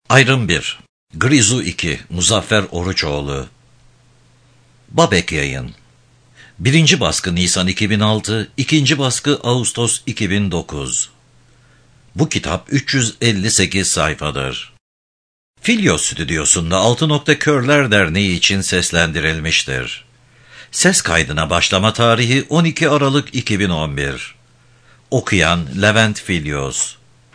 Ayrım 1. Grizu 2. Muzaffer Oruçoğlu. Babek Yayın. 1. baskı Nisan 2006, 2. baskı Ağustos 2009. Bu kitap 358 sayfadır. Filyos Stüdyosu'nda 6 Körler Derneği için seslendirilmiştir. Ses kaydına başlama tarihi 12 Aralık 2011. Okuyan Levent Filyos.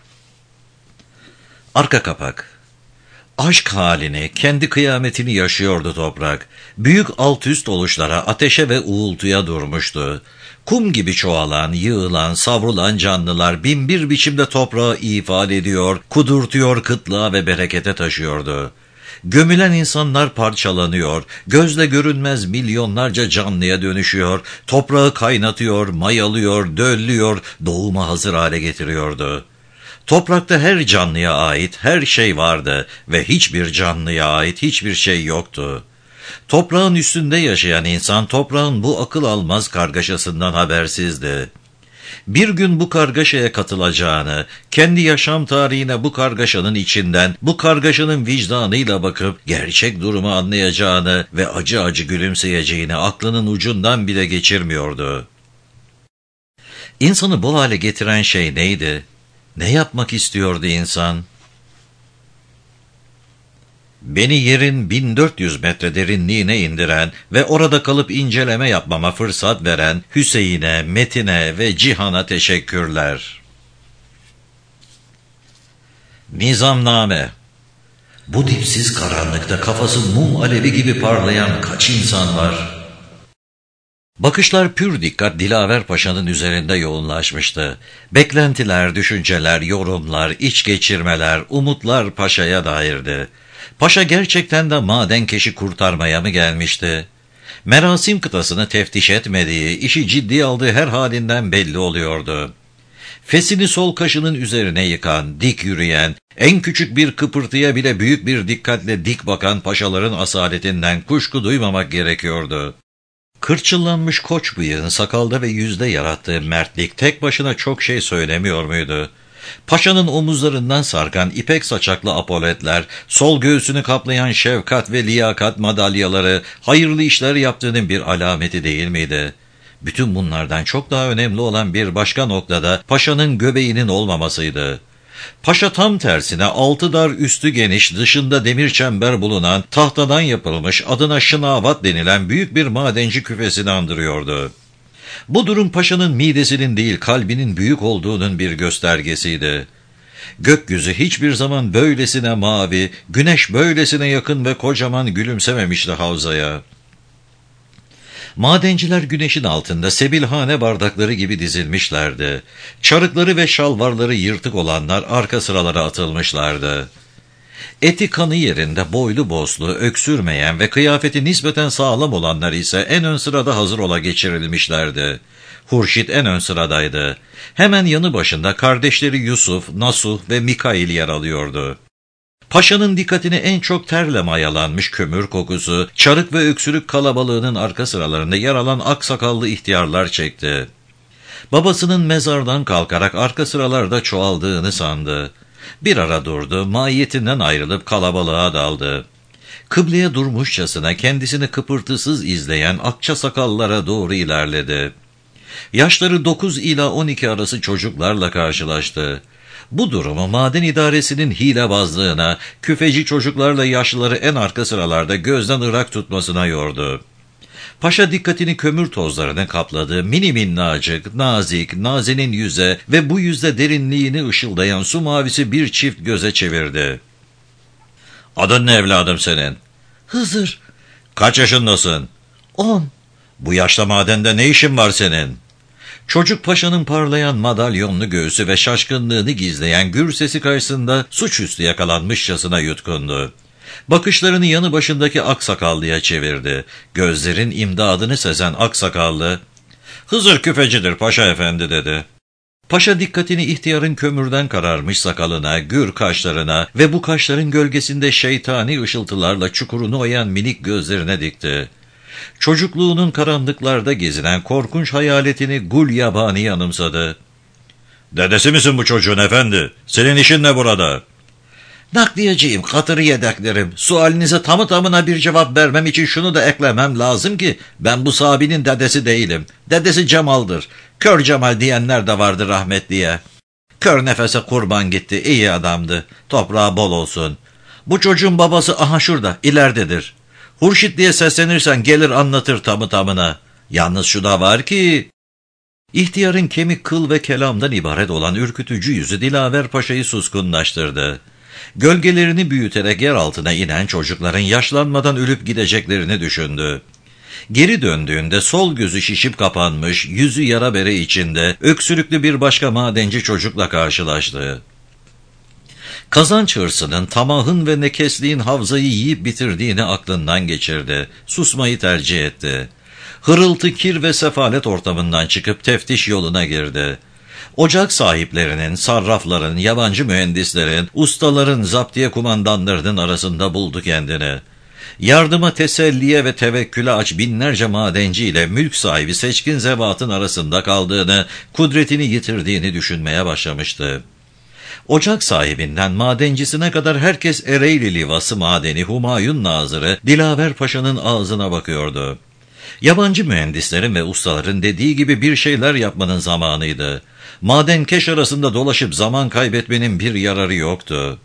Arka kapak. Aşk halini, kendi kıyametini yaşıyordu toprak. Büyük alt üst oluşlara, ateşe ve uğultuya durmuştu. Kum gibi çoğalan, yığılan, savrulan canlılar binbir biçimde toprağı ifade ediyor, kudurtuyor, kıtlığa ve berekete taşıyordu. Gömülen insanlar parçalanıyor, gözle görünmez milyonlarca canlıya dönüşüyor, toprağı kaynatıyor, mayalıyor, döllüyor, doğuma hazır hale getiriyordu. Toprakta her canlıya ait her şey vardı ve hiçbir canlıya ait hiçbir şey yoktu. Toprağın üstünde yaşayan insan toprağın bu akıl almaz kargaşasından habersizdi. Bir gün bu kargaşaya katılacağını, kendi yaşam tarihine bu kargaşanın içinden, bu kargaşanın vicdanıyla bakıp gerçek durumu anlayacağını ve acı acı gülümseyeceğini aklının ucundan bile geçirmiyordu. İnsanı bu hale getiren şey neydi? Ne yapmak istiyordu insan? Beni yerin 1400 metre derinliğine indiren ve orada kalıp inceleme yapmama fırsat veren Hüseyin'e, Metin'e ve Cihan'a teşekkürler. Nizamname. Bu dipsiz karanlıkta kafası mum alevi gibi parlayan kaç insan var? Bakışlar pür dikkat Dilaver Paşa'nın üzerinde yoğunlaşmıştı. Beklentiler, düşünceler, yorumlar, iç geçirmeler, umutlar Paşa'ya dairdi. Paşa gerçekten de madenkeşi kurtarmaya mı gelmişti? Merasim kıtasını teftiş etmediği, işi ciddiye aldığı her halinden belli oluyordu. Fesini sol kaşının üzerine yıkan, dik yürüyen, en küçük bir kıpırtıya bile büyük bir dikkatle dik bakan paşaların asaletinden kuşku duymamak gerekiyordu. Kırçıllanmış koç bıyığın sakalda ve yüzde yarattığı mertlik tek başına çok şey söylemiyor muydu? Paşanın omuzlarından sarkan ipek saçaklı apoletler, sol göğsünü kaplayan şefkat ve liyakat madalyaları, hayırlı işler yaptığının bir alameti değil miydi? Bütün bunlardan çok daha önemli olan bir başka noktada paşanın göbeğinin olmamasıydı. Paşa tam tersine altı dar üstü geniş dışında demir çember bulunan tahtadan yapılmış adına şınavat denilen büyük bir madenci küfesini andırıyordu. Bu durum paşanın midesinin değil kalbinin büyük olduğunun bir göstergesiydi. Gökyüzü hiçbir zaman böylesine mavi, güneş böylesine yakın ve kocaman gülümsememişti havzaya. Madenciler güneşin altında sebilhane bardakları gibi dizilmişlerdi. Çarıkları ve şalvarları yırtık olanlar arka sıralara atılmışlardı. Eti kanı yerinde boylu boslu, öksürmeyen ve kıyafeti nispeten sağlam olanlar ise en ön sırada hazır ola geçirilmişlerdi. Hurşit en ön sıradaydı. Hemen yanı başında kardeşleri Yusuf, Nasuh ve Mikail yer alıyordu. Paşa'nın dikkatini en çok terle mayalanmış kömür kokusu, çarık ve öksürük kalabalığının arka sıralarında yer alan aksakallı ihtiyarlar çekti. Babasının mezardan kalkarak arka sıralarda çoğaldığını sandı. Bir ara durdu, mahiyetinden ayrılıp kalabalığa daldı. Kıbleye durmuşçasına kendisini kıpırtısız izleyen akça sakallara doğru ilerledi. Yaşları 9 ila 12 arası çocuklarla karşılaştı. Bu durumu maden idaresinin hilebazlığına, küfeci çocuklarla yaşlıları en arka sıralarda gözden ırak tutmasına yordu. Paşa dikkatini kömür tozlarının kapladığı mini minnacık, nazik, nazenin yüze ve bu yüzde derinliğini ışıldayan su mavisi bir çift göze çevirdi. "Adın ne evladım senin?" "Hızır." "Kaç yaşındasın?" 10. "Bu yaşta madende ne işin var senin?" Çocuk paşanın parlayan madalyonlu göğsü ve şaşkınlığını gizleyen gür sesi karşısında suçüstü yakalanmışçasına yutkundu. Bakışlarını yanı başındaki aksakallıya çevirdi. Gözlerin imdadını sezen aksakallı, "Hızır küfecidir paşa efendi," dedi. Paşa dikkatini ihtiyarın kömürden kararmış sakalına, gür kaşlarına ve bu kaşların gölgesinde şeytani ışıltılarla çukurunu oyan minik gözlerine dikti. Çocukluğunun karanlıklarda gezinen korkunç hayaletini gul yabani anımsadı. "Dedesi misin bu çocuğun efendi? Senin işin ne burada?" Nakliyeciyim, katırı yedeklerim. Sualinize tamı tamına bir cevap vermem için şunu da eklemem lazım ki, ben bu Sabi'nin dedesi değilim. Dedesi Cemal'dır. Kör Cemal diyenler de vardı rahmetliye. Kör nefese kurban gitti, iyi adamdı. Toprağı bol olsun. Bu çocuğun babası aha şurada, ileridedir. Hurşit diye seslenirsen gelir anlatır tamı tamına. Yalnız şu da var ki... İhtiyarın kemik, kıl ve kelamdan ibaret olan ürkütücü yüzü Dilaver Paşa'yı suskunlaştırdı. Gölgelerini büyüterek yer altına inen çocukların yaşlanmadan ölüp gideceklerini düşündü. Geri döndüğünde sol gözü şişip kapanmış, yüzü yara bere içinde öksürüklü bir başka madenci çocukla karşılaştı. Kazanç hırsının, tamahın ve nekesliğin havzayı yiyip bitirdiğini aklından geçirdi. Susmayı tercih etti. Hırıltı, kir ve sefalet ortamından çıkıp teftiş yoluna girdi. Ocak sahiplerinin, sarrafların, yabancı mühendislerin, ustaların, zaptiye kumandanlarının arasında buldu kendini. Yardıma, teselliye ve tevekküle aç binlerce madenciyle mülk sahibi seçkin zevatın arasında kaldığını, kudretini yitirdiğini düşünmeye başlamıştı. Ocak sahibinden madencisine kadar herkes Ereğli Livası madeni Humayun Nazırı Dilaver Paşa'nın ağzına bakıyordu. Yabancı mühendislerin ve ustaların dediği gibi bir şeyler yapmanın zamanıydı. Madenkeş arasında dolaşıp zaman kaybetmenin bir yararı yoktu.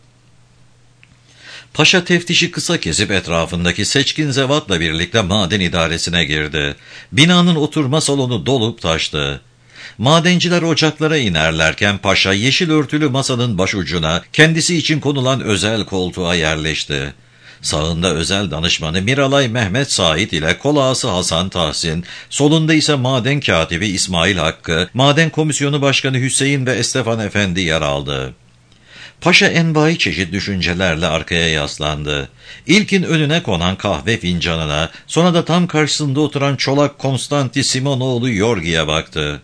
Paşa teftişi kısa kesip etrafındaki seçkin zevatla birlikte maden idaresine girdi. Binanın oturma salonu dolup taştı. Madenciler ocaklara inerlerken paşa yeşil örtülü masanın başucuna kendisi için konulan özel koltuğa yerleşti. Sağında özel danışmanı Miralay Mehmet Said ile kol ağası Hasan Tahsin, solunda ise maden katibi İsmail Hakkı, maden komisyonu başkanı Hüseyin ve Estefan Efendi yer aldı. Paşa envai çeşit düşüncelerle arkaya yaslandı. İlkin önüne konan kahve fincanına, sonra da tam karşısında oturan çolak Konstanti Simonoğlu Yorgi'ye baktı.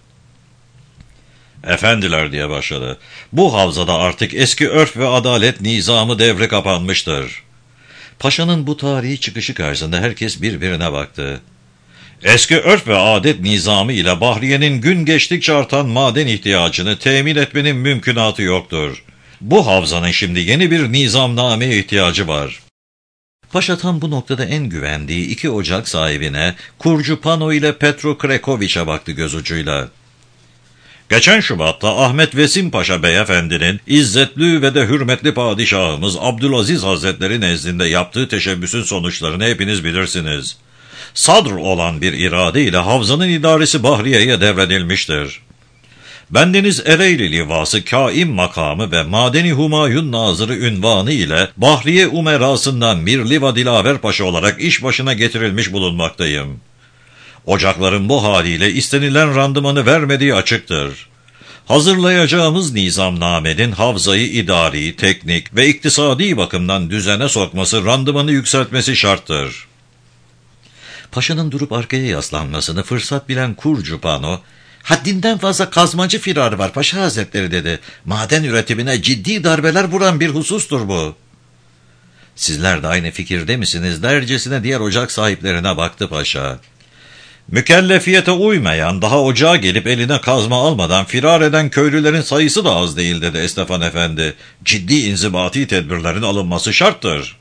"Efendiler," diye başladı, "bu havzada artık eski örf ve adalet nizamı devre kapanmıştır." Paşanın bu tarihi çıkışı karşısında herkes birbirine baktı. "Eski örf ve adet nizamı ile Bahriye'nin gün geçtikçe artan maden ihtiyacını temin etmenin mümkünatı yoktur. Bu havzanın şimdi yeni bir nizamnameye ihtiyacı var." Paşa tam bu noktada en güvendiği iki ocak sahibine, Kurcu Pano ile Petro Krekoviç'e baktı göz ucuyla. "Geçen Şubat'ta Ahmet Vesim Paşa Beyefendi'nin izzetli ve de hürmetli padişahımız Abdülaziz Hazretleri nezdinde yaptığı teşebbüsün sonuçlarını hepiniz bilirsiniz. Sadr olan bir irade ile havzanın idaresi Bahriye'ye devredilmiştir. Bendeniz Ereğli Livası Kaim makamı ve Madeni Humayun Nazırı ünvanı ile Bahriye Umerasından Mir Liva Dilaver Paşa olarak iş başına getirilmiş bulunmaktayım. Ocakların bu haliyle istenilen randımanı vermediği açıktır. Hazırlayacağımız nizamnamenin havzayı idari, teknik ve iktisadi bakımdan düzene sokması, randımanı yükseltmesi şarttır." Paşanın durup arkaya yaslanmasını fırsat bilen Kurcu Pano, "Haddinden fazla kazmacı firarı var Paşa Hazretleri," dedi. "Maden üretimine ciddi darbeler vuran bir husustur bu." "Sizler de aynı fikirde misiniz?" dercesine diğer ocak sahiplerine baktı paşa. "Mükellefiyete uymayan, daha ocağa gelip eline kazma almadan firar eden köylülerin sayısı da az değil," dedi Estefan Efendi. "Ciddi inzibati tedbirlerin alınması şarttır."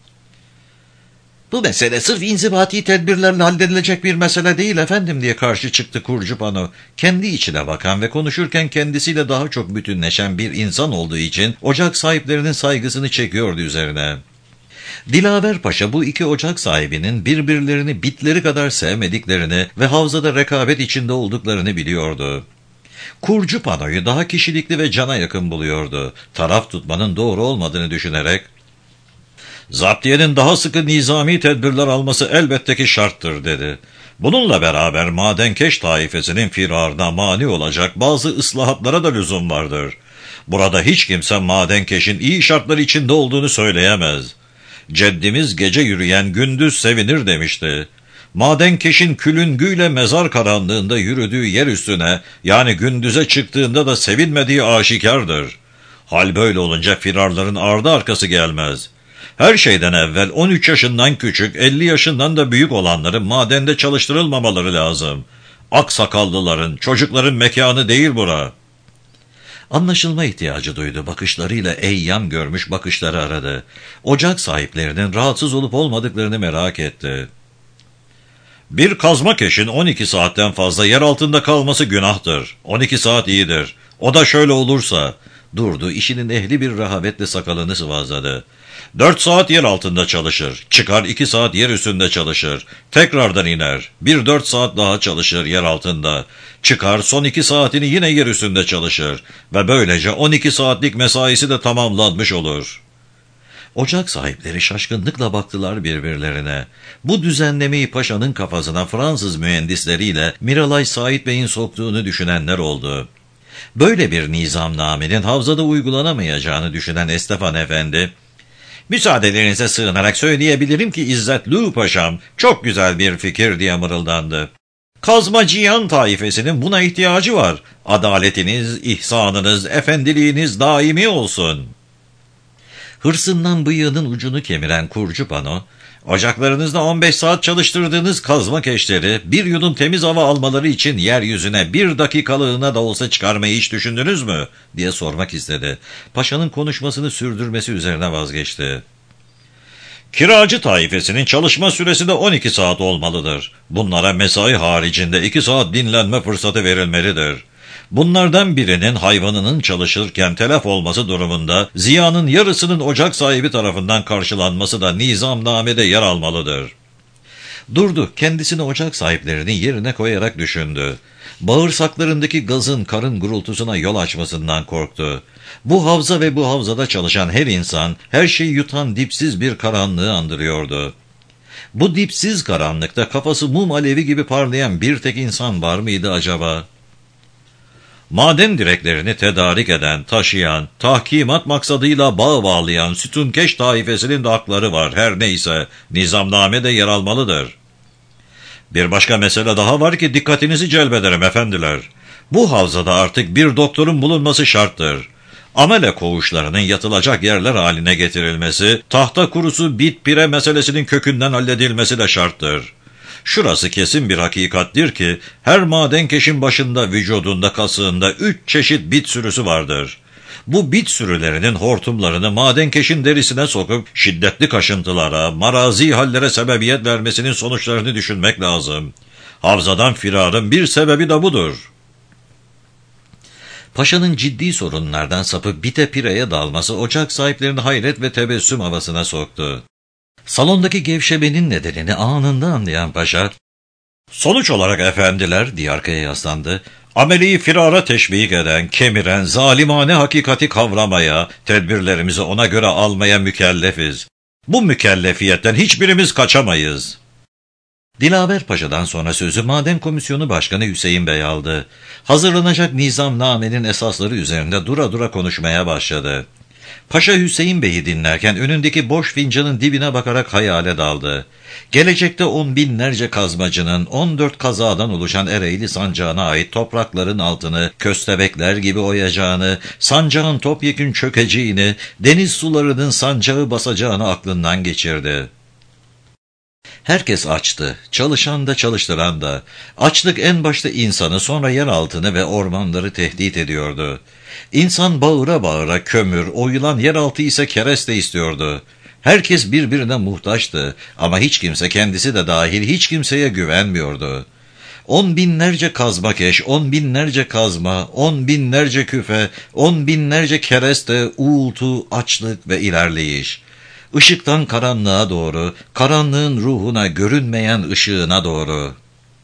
"Bu mesele sırf inzibati tedbirlerle halledilecek bir mesele değil efendim," diye karşı çıktı Kurcu Pano. Kendi içine bakan ve konuşurken kendisiyle daha çok bütünleşen bir insan olduğu için ocak sahiplerinin saygısını çekiyordu üzerine. Dilaver Paşa bu iki ocak sahibinin birbirlerini bitleri kadar sevmediklerini ve havzada rekabet içinde olduklarını biliyordu. Kurcu Pano'yu daha kişilikli ve cana yakın buluyordu. Taraf tutmanın doğru olmadığını düşünerek, "Zaptiyenin daha sıkı nizami tedbirler alması elbette ki şarttır," dedi. "Bununla beraber madenkeş taifesinin firarına mani olacak bazı ıslahatlara da lüzum vardır. Burada hiç kimse madenkeşin iyi şartlar içinde olduğunu söyleyemez. Ceddimiz gece yürüyen gündüz sevinir demişti. Madenkeşin külüngüyle mezar karanlığında yürüdüğü yer üstüne, yani gündüze çıktığında da sevinmediği aşikardır. Hal böyle olunca firarların ardı arkası gelmez. Her şeyden evvel 13 yaşından küçük, 50 yaşından da büyük olanların madende çalıştırılmamaları lazım. Aksakallıların, çocukların mekanı değil bura." Anlaşılma ihtiyacı duydu. Bakışlarıyla eyyam görmüş bakışları aradı. Ocak sahiplerinin rahatsız olup olmadıklarını merak etti. Bir kazmakeşin 12 saatten fazla yer altında kalması günahtır. 12 saat iyidir. O da şöyle olursa... Durdu, işinin ehli bir rahavetle sakalını sıvazladı. 4 saat yer altında çalışır. Çıkar 2 saat yer üstünde çalışır. Tekrardan iner. 4 saat daha çalışır yer altında. Çıkar son 2 saatini yine yer üstünde çalışır. Ve böylece 12 saatlik mesaisi de tamamlanmış olur. Ocak sahipleri şaşkınlıkla baktılar birbirlerine. Bu düzenlemeyi paşanın kafasına Fransız mühendisleriyle Miralay Said Bey'in soktuğunu düşünenler oldu. Böyle bir nizamnamenin havzada uygulanamayacağını düşünen Estefan Efendi, "Müsaadelerinize sığınarak söyleyebilirim ki İzzetli Paşam çok güzel bir fikir" diye mırıldandı. "Kazmacıyan taifesinin buna ihtiyacı var. Adaletiniz, ihsanınız, efendiliğiniz daimi olsun." Hırsından bıyığının ucunu kemiren Kurcu Pano, "Ocaklarınızda 15 saat çalıştırdığınız kazmakeşleri bir yudum temiz hava almaları için yeryüzüne 1 dakikalığına da olsa çıkarmayı hiç düşündünüz mü?" diye sormak istedi. Paşanın konuşmasını sürdürmesi üzerine vazgeçti. "Kiracı taifesinin çalışma süresi de 12 saat olmalıdır. Bunlara mesai haricinde 2 saat dinlenme fırsatı verilmelidir. Bunlardan birinin hayvanının çalışırken telef olması durumunda ziyanın yarısının ocak sahibi tarafından karşılanması da nizamnamede yer almalıdır." Durdu, kendisini ocak sahiplerinin yerine koyarak düşündü. Bağırsaklarındaki gazın karın gurultusuna yol açmasından korktu. Bu havza ve bu havzada çalışan her insan, her şeyi yutan dipsiz bir karanlığı andırıyordu. Bu dipsiz karanlıkta kafası mum alevi gibi parlayan bir tek insan var mıydı acaba? Maden direklerini tedarik eden, taşıyan, tahkimat maksadıyla bağ bağlayan sütunkeş taifesinin de hakları var. Her neyse, nizamnamede yer almalıdır. Bir başka mesele daha var ki dikkatinizi celbederim efendiler. Bu havzada artık bir doktorun bulunması şarttır. Amele koğuşlarının yatılacak yerler haline getirilmesi, tahta kurusu bit pire meselesinin kökünden halledilmesi de şarttır. Şurası kesin bir hakikattir ki her madenkeşin başında, vücudunda, kasığında 3 çeşit bit sürüsü vardır. Bu bit sürülerinin hortumlarını madenkeşin derisine sokup şiddetli kaşıntılara, marazi hallere sebebiyet vermesinin sonuçlarını düşünmek lazım. Havzadan firarın bir sebebi de budur. Paşanın ciddi sorunlardan sapıp bite pireye dalması ocak sahiplerini hayret ve tebessüm havasına soktu. Salondaki gevşemenin nedenini anında anlayan paşa, "Sonuç olarak efendiler," diye arkaya yaslandı, "ameliyi firara teşvik eden, kemiren, zalimane hakikati kavramaya, tedbirlerimizi ona göre almaya mükellefiz. Bu mükellefiyetten hiçbirimiz kaçamayız." Dilaver Paşa'dan sonra sözü Maden Komisyonu Başkanı Hüseyin Bey aldı. Hazırlanacak nizamnamenin esasları üzerinde dura dura konuşmaya başladı. Paşa Hüseyin Bey'i dinlerken önündeki boş fincanın dibine bakarak hayale daldı. Gelecekte 10 binlerce kazmacının 14 kazadan oluşan Ereğli sancağına ait toprakların altını köstebekler gibi oyacağını, sancağın topyekün çökeceğini, deniz sularının sancağı basacağını aklından geçirdi. Herkes açtı, çalışan da çalıştıran da. Açlık en başta insanı, sonra yer altını ve ormanları tehdit ediyordu. İnsan bağıra bağıra kömür, oyulan yeraltı ise kereste istiyordu. Herkes birbirine muhtaçtı ama hiç kimse, kendisi de dahil, hiç kimseye güvenmiyordu. 10 binlerce kazmakeş, 10 binlerce kazma, 10 binlerce küfe, 10 binlerce kereste, uğultu, açlık ve ilerleyiş. Işıktan karanlığa doğru, karanlığın ruhuna, görünmeyen ışığına doğru.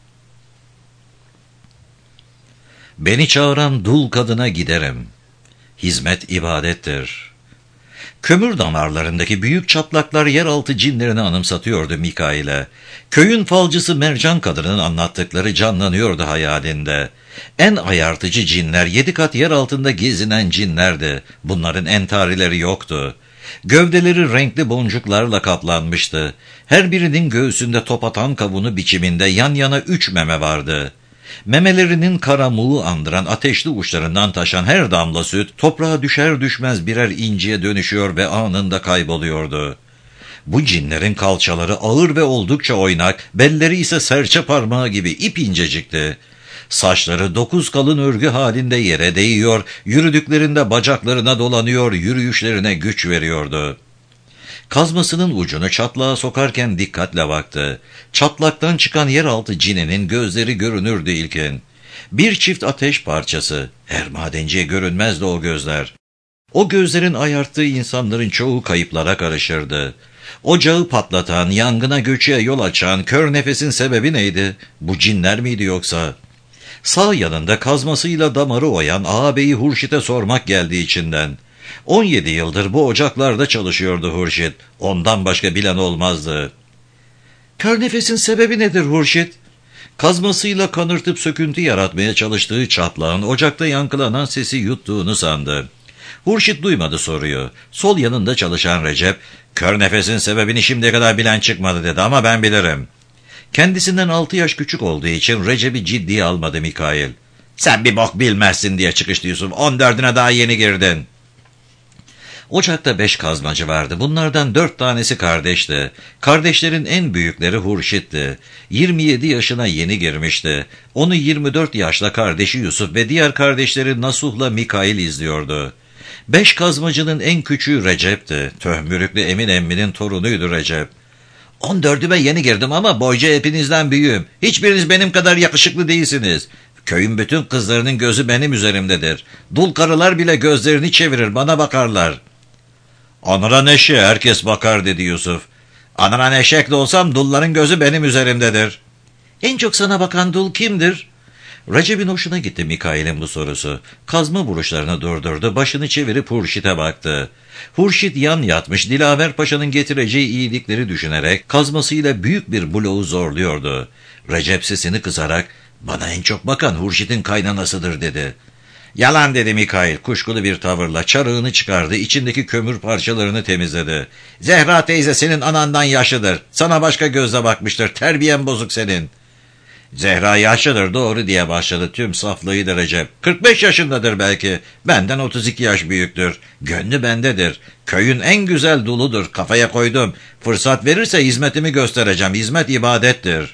Beni çağıran dul kadına giderim. Hizmet ibadettir. Kömür damarlarındaki büyük çatlaklar yeraltı cinlerini anımsatıyordu Mikail'e. Köyün falcısı Mercan kadının anlattıkları canlanıyordu hayalinde. En ayartıcı cinler 7 kat yer altında gezinen cinlerdi. Bunların entarileri yoktu. Gövdeleri renkli boncuklarla kaplanmıştı. Her birinin göğsünde top atan kavunu biçiminde yan yana 3 meme vardı. Memelerinin karamuğu andıran ateşli uçlarından taşan her damla süt, toprağa düşer düşmez birer inciye dönüşüyor ve anında kayboluyordu. Bu cinlerin kalçaları ağır ve oldukça oynak, belleri ise serçe parmağı gibi ip incecikti. Saçları 9 kalın örgü halinde yere değiyor, yürüdüklerinde bacaklarına dolanıyor, yürüyüşlerine güç veriyordu. Kazmasının ucunu çatlağa sokarken dikkatle baktı. Çatlaktan çıkan yeraltı cinenin gözleri görünürdü ilkin. Bir çift ateş parçası. Her madenciye görünmezdi o gözler. O gözlerin ayarttığı insanların çoğu kayıplara karışırdı. Ocağı patlatan, yangına göçüğe yol açan kör nefesin sebebi neydi? Bu cinler miydi yoksa? Sağ yanında kazmasıyla damarı oyan ağabeyi Hurşit'e sormak geldi içinden. 17 yıldır bu ocaklarda çalışıyordu Hurşit. Ondan başka bilen olmazdı. Kör nefesin sebebi nedir Hurşit? Kazmasıyla kanırtıp söküntü yaratmaya çalıştığı çatlağın ocakta yankılanan sesi yuttuğunu sandı. Hurşit duymadı soruyu. Sol yanında çalışan Recep, kör nefesin sebebini şimdiye kadar bilen çıkmadı dedi ama ben bilirim. Kendisinden 6 yaş küçük olduğu için Recep'i ciddiye almadı Mikail. Sen bir bok bilmezsin diye çıkıştı Yusuf. 14'üne daha yeni girdin. Ocakta 5 kazmacı vardı. Bunlardan 4 tanesi kardeşti. Kardeşlerin en büyükleri Hurşit'ti. 27 yaşına yeni girmişti. Onu 24 yaşla kardeşi Yusuf ve diğer kardeşleri Nasuh'la Mikail izliyordu. 5 kazmacının en küçüğü Recep'ti. Töhmürüklü Emin emminin torunuydu Recep. 14'üme yeni girdim ama boyca hepinizden büyüğüm. Hiçbiriniz benim kadar yakışıklı değilsiniz. Köyün bütün kızlarının gözü benim üzerimdedir. Dul karılar bile gözlerini çevirir, bana bakarlar. Anıra neşe, herkes bakar dedi Yusuf. Anıra neşek de olsam dulların gözü benim üzerimdedir. En çok sana bakan dul kimdir? Recep'in hoşuna gitti Mikail'in bu sorusu. Kazma vuruşlarını durdurdu, başını çevirip Hurşit'e baktı. Hurşit yan yatmış, Dilaver Paşa'nın getireceği iyilikleri düşünerek kazmasıyla büyük bir bloğu zorluyordu. Recep sesini kısarak, bana en çok bakan Hurşit'in kaynanasıdır dedi. Yalan dedi Mikail kuşkulu bir tavırla, çarığını çıkardı, içindeki kömür parçalarını temizledi. Zehra teyze senin anandan yaşlıdır, sana başka gözle bakmıştır, terbiyen bozuk senin. Zehra yaşlıdır doğru diye başladı tüm saflığıyla Recep. 45 yaşındadır belki, benden 32 yaş büyüktür, gönlü bendedir, köyün en güzel duludur, kafaya koydum, fırsat verirse hizmetimi göstereceğim, hizmet ibadettir.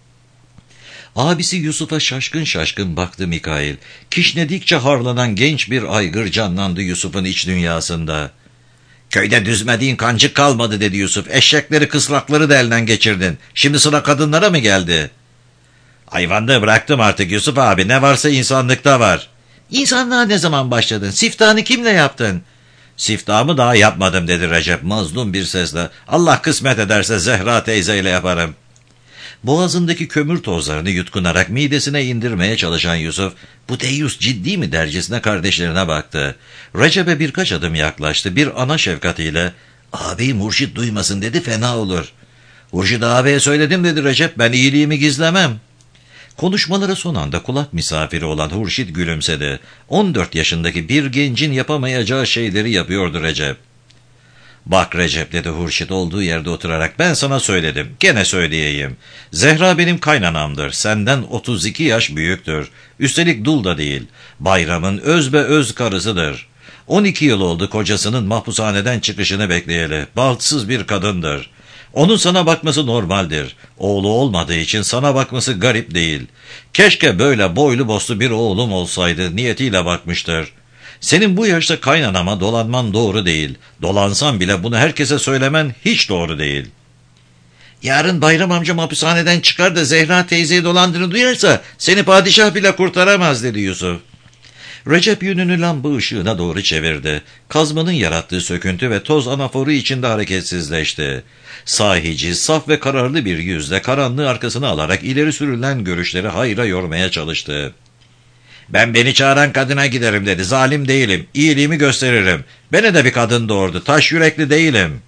Abisi Yusuf'a şaşkın şaşkın baktı Mikail. Kişnedikçe harlanan genç bir aygır canlandı Yusuf'un iç dünyasında. Köyde düzmediğin kancık kalmadı dedi Yusuf. Eşekleri kısrakları da elden geçirdin. Şimdi sıra kadınlara mı geldi? Hayvanlığı bıraktım artık Yusuf abi. Ne varsa insanlıkta var. İnsanlığa ne zaman başladın? Siftahını kimle yaptın? Siftahımı daha yapmadım dedi Recep mazlum bir sesle. Allah kısmet ederse Zehra teyzeyle yaparım. Boğazındaki kömür tozlarını yutkunarak midesine indirmeye çalışan Yusuf, bu deyyus ciddi mi dercesine kardeşlerine baktı. Recep'e birkaç adım yaklaştı, bir ana şefkatiyle, ağabey Hurşit duymasın dedi, fena olur. Hurşit ağabeye söyledim dedi Recep, ben iyiliğimi gizlemem. Konuşmalara son anda kulak misafiri olan Hurşit gülümsedi. 14 yaşındaki bir gencin yapamayacağı şeyleri yapıyordu Recep. Bak Recep dedi Hurşit olduğu yerde oturarak, ben sana söyledim, gene söyleyeyim. Zehra benim kaynanamdır, senden 32 yaş büyüktür. Üstelik dul da değil, Bayram'ın özbeöz karısıdır. 12 yıl oldu kocasının mahpushaneden çıkışını bekleyeli, bahtsız bir kadındır. Onun sana bakması normaldir. Oğlu olmadığı için sana bakması garip değil. Keşke böyle boylu boslu bir oğlum olsaydı niyetiyle bakmıştır. Senin bu yaşta kaynanama dolanman doğru değil. Dolansan bile bunu herkese söylemen hiç doğru değil. Yarın Bayram amcam hapishaneden çıkar da Zehra teyzeyi dolandığını duyarsa seni padişah bile kurtaramaz dedi Yusuf. Recep yönünü lamba ışığına doğru çevirdi. Kazmanın yarattığı söküntü ve toz anaforu içinde hareketsizleşti. Sahici, saf ve kararlı bir yüzle karanlığı arkasına alarak ileri sürülen görüşleri hayra yormaya çalıştı. Ben beni çağıran kadına giderim dedi. Zalim değilim. İyiliğimi gösteririm. Beni de bir kadın doğurdu. Taş yürekli değilim.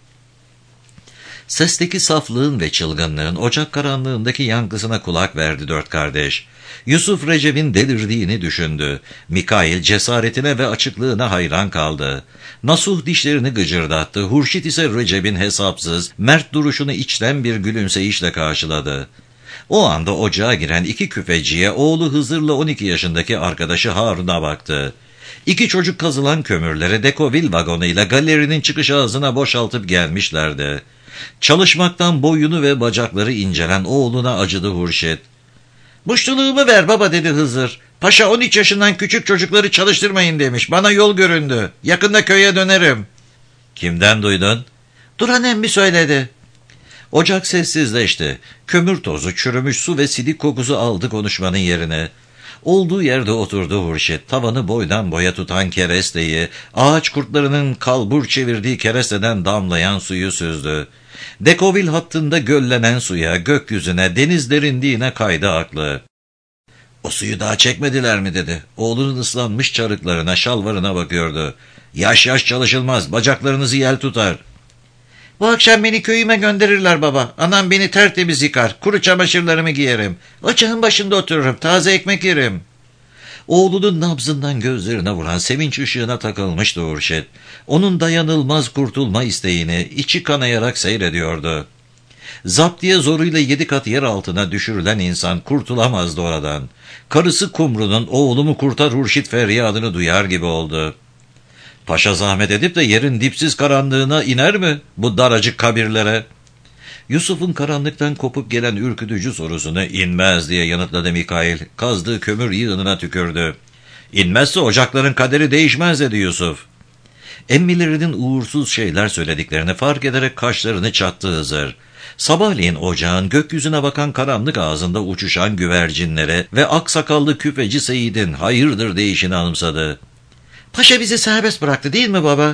Sesteki saflığın ve çılgınlığın ocak karanlığındaki yankısına kulak verdi 4 kardeş. Yusuf Recep'in delirdiğini düşündü. Mikail cesaretine ve açıklığına hayran kaldı. Nasuh dişlerini gıcırdattı. Hurşit ise Recep'in hesapsız, mert duruşunu içten bir gülümseyişle karşıladı. O anda ocağa giren 2 küfeciye oğlu Hızır'la 12 yaşındaki arkadaşı Harun'a baktı. 2 çocuk kazılan kömürleri Dekovil vagonuyla galerinin çıkış ağzına boşaltıp gelmişlerdi. Çalışmaktan boyunu ve bacakları incelen oğluna acıdı Hurşit. Muştuluğumu ver baba dedi Hızır. Paşa 13 yaşından küçük çocukları çalıştırmayın demiş. Bana yol göründü. Yakında köye dönerim. Kimden duydun? Duran emmi söyledi. Ocak sessizleşti. Kömür tozu, çürümüş su ve sidik kokusu aldı konuşmanın yerine. Olduğu yerde oturdu Hurşit. Tavanı boydan boya tutan keresteyi, ağaç kurtlarının kalbur çevirdiği keresteden damlayan suyu süzdü. Dekovil hattında göllenen suya, gökyüzüne, deniz derinliğine kaydı aklı. O suyu daha çekmediler mi dedi. Oğlunun ıslanmış çarıklarına, şalvarına bakıyordu. Yaş yaş çalışılmaz, bacaklarınızı yel tutar. Bu akşam beni köyüme gönderirler baba. Anam beni tertemiz yıkar, kuru çamaşırlarımı giyerim. Ocağın başında otururum, taze ekmek yerim. Oğlunun nabzından gözlerine vuran sevinç ışığına takılmıştı Hurşit. Onun dayanılmaz kurtulma isteğini içi kanayarak seyrediyordu. Zaptiye zoruyla 7 kat yer altına düşürülen insan kurtulamazdı oradan. Karısı Kumru'nun oğlumu kurtar Hurşit feryadını duyar gibi oldu. Paşa zahmet edip de yerin dipsiz karanlığına iner mi bu daracık kabirlere? Yusuf'un karanlıktan kopup gelen ürkütücü sorusunu inmez diye yanıtladı Mikail. Kazdığı kömür yığınına tükürdü. İnmezse ocakların kaderi değişmez dedi Yusuf. Emmilerinin uğursuz şeyler söylediklerini fark ederek kaşlarını çattı Hızır. Sabahleyin ocağın gökyüzüne bakan karanlık ağzında uçuşan güvercinlere ve aksakallı küpeci Seyit'in hayırdır deyişini anımsadı. Paşa bizi serbest bıraktı değil mi baba?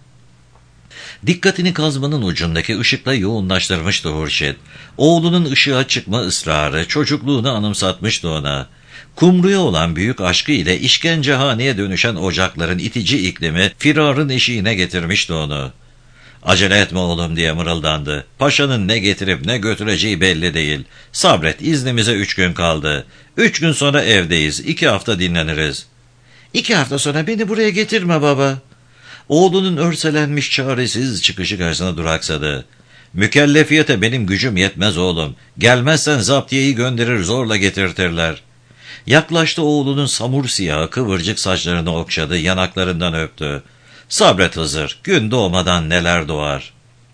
Dikkatini kazmanın ucundaki ışıkla yoğunlaştırmıştı Hurşit. Oğlunun ışığa çıkma ısrarı çocukluğunu anımsatmıştı ona. Kumru'ya olan büyük aşkı ile işkencehaneye dönüşen ocakların itici iklimi firarın eşiğine getirmişti onu. Acele etme oğlum diye mırıldandı. Paşanın ne getirip ne götüreceği belli değil. Sabret, iznimize 3 gün kaldı. 3 gün sonra evdeyiz, 2 hafta dinleniriz. 2 hafta sonra beni buraya getirme baba. Oğlunun örselenmiş çaresiz çıkışı karşısına duraksadı. Mükellefiyete benim gücüm yetmez oğlum. Gelmezsen zaptiyeyi gönderir zorla getirtirler. Yaklaştı oğlunun samur siyahı kıvırcık saçlarını okşadı, yanaklarından öptü. Sabret Hızır, gün doğmadan neler doğar.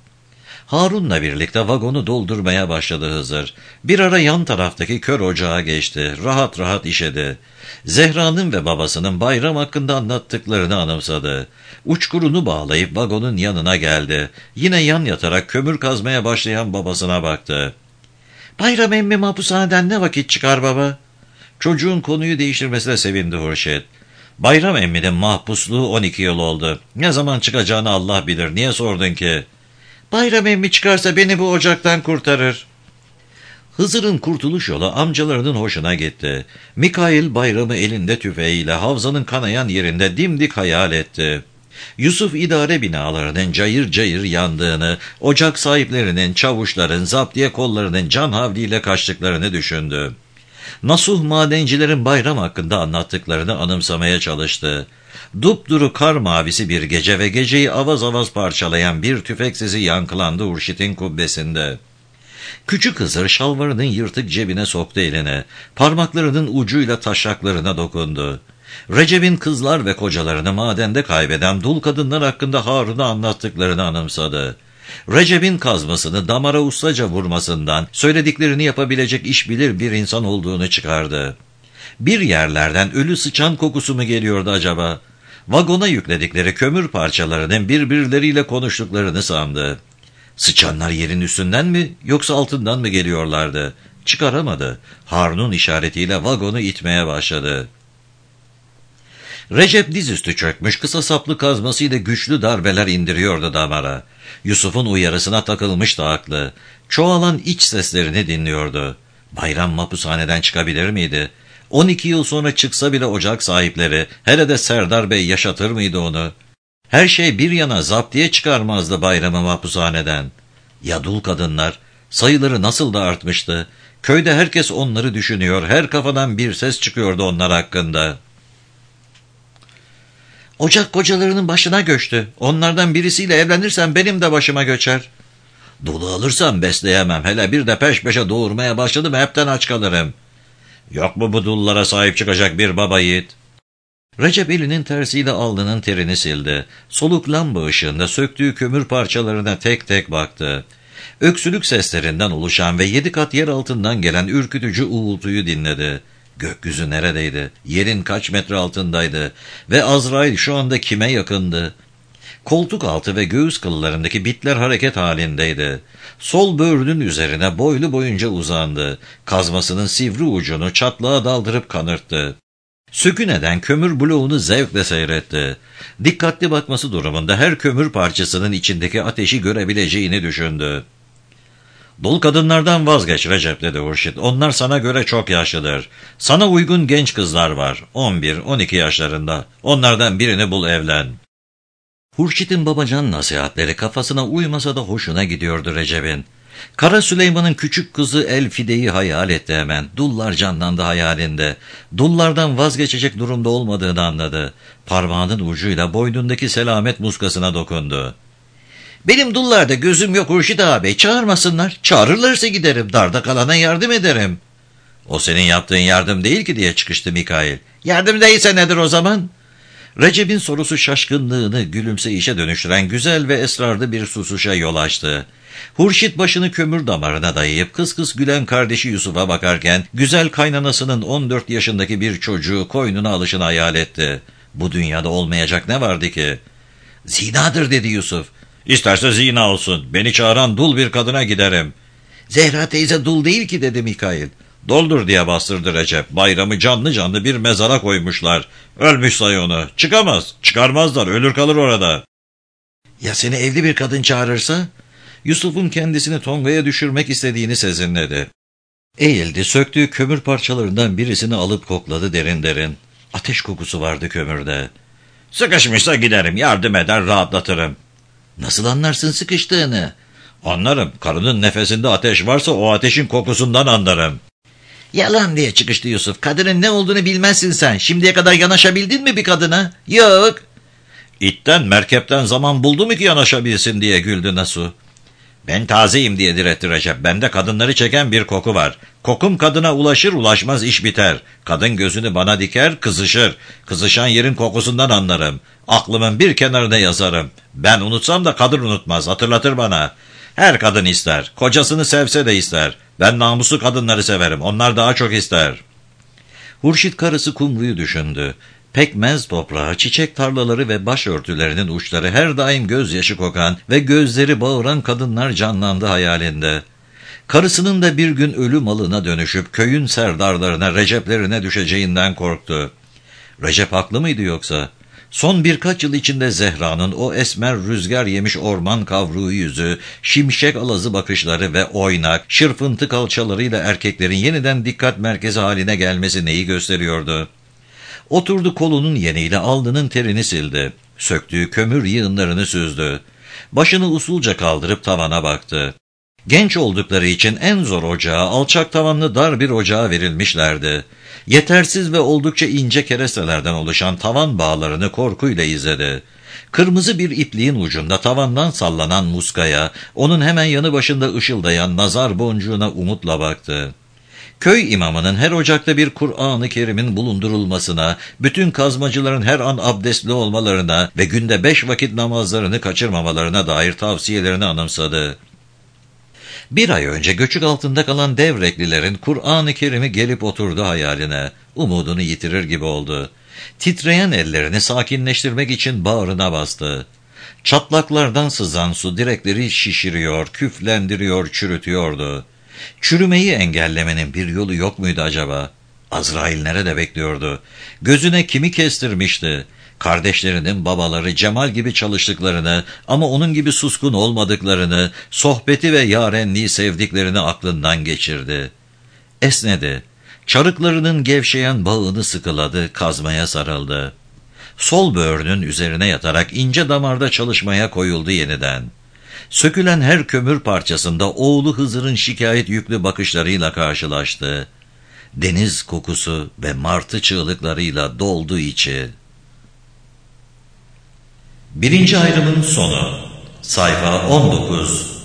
Harun'la birlikte vagonu doldurmaya başladı Hızır. Bir ara yan taraftaki kör ocağa geçti, rahat rahat işedi. Zehra'nın ve babasının bayram hakkında anlattıklarını anımsadı. Uçkurunu bağlayıp vagonun yanına geldi. Yine yan yatarak kömür kazmaya başlayan babasına baktı. Bayram emmi mahpushaneden ne vakit çıkar baba? Çocuğun konuyu değiştirmesine sevindi Hurşit. Bayram emminin mahpusluğu 12 yıl oldu. Ne zaman çıkacağını Allah bilir. Niye sordun ki? Bayram emmi çıkarsa beni bu ocaktan kurtarır. Hızır'ın kurtuluş yolu amcalarının hoşuna gitti. Mikail Bayram'ı elinde tüfeğiyle havzanın kanayan yerinde dimdik hayal etti. Yusuf idare binalarının cayır cayır yandığını, ocak sahiplerinin, çavuşların, zaptiye kollarının can havliyle kaçtıklarını düşündü. Nasuh madencilerin bayram hakkında anlattıklarını anımsamaya çalıştı. Dupduru kar mavisi bir gece ve geceyi avaz avaz parçalayan bir tüfek sesi yankılandı Hurşit'in kubbesinde. Küçük Hızır şalvarının yırtık cebine soktu elini. Parmaklarının ucuyla taşaklarına dokundu. Recep'in kızlar ve kocalarını madende kaybeden dul kadınlar hakkında Harun'a anlattıklarını anımsadı. Recep'in kazmasını damara ustaca vurmasından, söylediklerini yapabilecek iş bilir bir insan olduğunu çıkardı. Bir yerlerden ölü sıçan kokusu mu geliyordu acaba? Vagona yükledikleri kömür parçalarının birbirleriyle konuştuklarını sandı. Sıçanlar yerin üstünden mi yoksa altından mı geliyorlardı? Çıkaramadı. Harun'un işaretiyle vagonu itmeye başladı. Recep dizüstü çökmüş kısa saplı kazmasıyla güçlü darbeler indiriyordu damara. Yusuf'un uyarısına takılmıştı aklı. Çoğalan iç seslerini dinliyordu. Bayram mahpushaneden çıkabilir miydi? 12 yıl sonra çıksa bile ocak sahipleri, hele de Serdar Bey yaşatır mıydı onu? Her şey bir yana zaptiye çıkarmazdı Bayram'ı mahpushaneden. Ya dul kadınlar, sayıları nasıl da artmıştı. Köyde herkes onları düşünüyor, her kafadan bir ses çıkıyordu onlar hakkında. Ocak kocalarının başına göçtü. Onlardan birisiyle evlenirsem benim de başıma göçer. Dulu alırsam besleyemem. Hele bir de peş peşe doğurmaya başladım hepten aç kalırım. Yok mu bu dullara sahip çıkacak bir baba yiğit? Recep elinin tersiyle alnının terini sildi. Soluk lamba ışığında söktüğü kömür parçalarına tek tek baktı. Öksürük seslerinden oluşan ve 7 kat yer altından gelen ürkütücü uğultuyu dinledi. Gökyüzü neredeydi? Yerin kaç metre altındaydı? Ve Azrail şu anda kime yakındı? Koltuk altı ve göğüs kıllarındaki bitler hareket halindeydi. Sol böğrünün üzerine boylu boyunca uzandı. Kazmasının sivri ucunu çatlağa daldırıp kanırttı. Sökün eden kömür bloğunu zevkle seyretti. Dikkatli bakması durumunda her kömür parçasının içindeki ateşi görebileceğini düşündü. "Dul kadınlardan vazgeç Recep," dedi Hurşit. "Onlar sana göre çok yaşlıdır. Sana uygun genç kızlar var. 11-12 yaşlarında. Onlardan birini bul, evlen." Hurşit'in babacan nasihatleri kafasına uymasa da hoşuna gidiyordu Recep'in. Kara Süleyman'ın küçük kızı Elfide'yi hayal etti hemen. Dullar canlandı hayalinde. Dullardan vazgeçecek durumda olmadığını anladı. Parmağının ucuyla boynundaki selamet muskasına dokundu. "Benim dullarda gözüm yok Hurşit ağabey, çağırmasınlar. Çağırırlarsa giderim, darda kalana yardım ederim." "O senin yaptığın yardım değil ki," diye çıkıştı Mikail. "Yardım değilse nedir o zaman?" Recep'in sorusu şaşkınlığını gülümseyişe dönüştüren güzel ve esrarlı bir susuşa yol açtı. Hurşit başını kömür damarına dayayıp kıs kıs gülen kardeşi Yusuf'a bakarken güzel kaynanasının 14 yaşındaki bir çocuğu koynuna alışını hayal etti. Bu dünyada olmayacak ne vardı ki? "Zinadır," dedi Yusuf. "İsterse zina olsun. Beni çağıran dul bir kadına giderim." "Zehra teyze dul değil ki," dedi Mikail. "Doldur," diye bastırdı Recep. "Bayramı canlı canlı bir mezara koymuşlar. Ölmüş say onu. Çıkamaz. Çıkarmazlar. Ölür kalır orada." "Ya seni evli bir kadın çağırırsa?" Yusuf'un kendisini tongaya düşürmek istediğini sezinledi. Eğildi, söktüğü kömür parçalarından birisini alıp kokladı derin derin. Ateş kokusu vardı kömürde. "Sıkışmışsa giderim, yardım eder, rahatlatırım." "Nasıl anlarsın sıkıştığını?" "Anlarım. Karının nefesinde ateş varsa o ateşin kokusundan anlarım." "Yalan," diye çıkıştı Yusuf. "Kadının ne olduğunu bilmezsin sen. Şimdiye kadar yanaşabildin mi bir kadına?" "Yok." "İtten merkepten zaman buldu mu ki yanaşabilsin?" diye güldü Nasuh. "Ben tazeyim," diye diretti Recep. "Bende kadınları çeken bir koku var. Kokum kadına ulaşır ulaşmaz iş biter. Kadın gözünü bana diker, kızışır. Kızışan yerin kokusundan anlarım. Aklımın bir kenarına yazarım. Ben unutsam da kadın unutmaz, hatırlatır bana. Her kadın ister. Kocasını sevse de ister. Ben namuslu kadınları severim. Onlar daha çok ister." Hurşit karısı Kumru'yu düşündü. Pekmez toprağı, çiçek tarlaları ve başörtülerinin uçları her daim gözyaşı kokan ve gözleri bağıran kadınlar canlandı hayalinde. Karısının da bir gün ölü malına dönüşüp köyün serdarlarına, Recep'lerine düşeceğinden korktu. Recep haklı mıydı yoksa? Son birkaç yıl içinde Zehra'nın o esmer rüzgar yemiş orman kavruğu yüzü, şimşek alazı bakışları ve oynak, şırfıntı kalçalarıyla erkeklerin yeniden dikkat merkezi haline gelmesi neyi gösteriyordu? Oturdu, kolunun yeniyle alnının terini sildi. Söktüğü kömür yığınlarını süzdü. Başını usulca kaldırıp tavana baktı. Genç oldukları için en zor ocağa, alçak tavanlı dar bir ocağa verilmişlerdi. Yetersiz ve oldukça ince kerestelerden oluşan tavan bağlarını korkuyla izledi. Kırmızı bir ipliğin ucunda tavandan sallanan muskaya, onun hemen yanı başında ışıldayan nazar boncuğuna umutla baktı. Köy imamının her ocakta bir Kur'an-ı Kerim'in bulundurulmasına, bütün kazmacıların her an abdestli olmalarına ve günde 5 vakit namazlarını kaçırmamalarına dair tavsiyelerini anımsadı. Bir ay önce göçük altında kalan Devreklilerin Kur'an-ı Kerim'i gelip oturdu hayaline. Umudunu yitirir gibi oldu. Titreyen ellerini sakinleştirmek için bağrına bastı. Çatlaklardan sızan su direkleri şişiriyor, küflendiriyor, çürütüyordu. Çürümeyi engellemenin bir yolu yok muydu acaba? Azrail nerede bekliyordu? Gözüne kimi kestirmişti? Kardeşlerinin babaları Cemal gibi çalıştıklarını ama onun gibi suskun olmadıklarını, sohbeti ve yarenliği sevdiklerini aklından geçirdi. Esnedi. Çarıklarının gevşeyen bağını sıkıladı, kazmaya sarıldı. Sol böğrünün üzerine yatarak ince damarda çalışmaya koyuldu yeniden. Sökülen her kömür parçasında oğlu Hızır'ın şikayet yüklü bakışlarıyla karşılaştı. Deniz kokusu ve martı çığlıklarıyla doldu içi. 1. ayrımın sonu. Sayfa 19.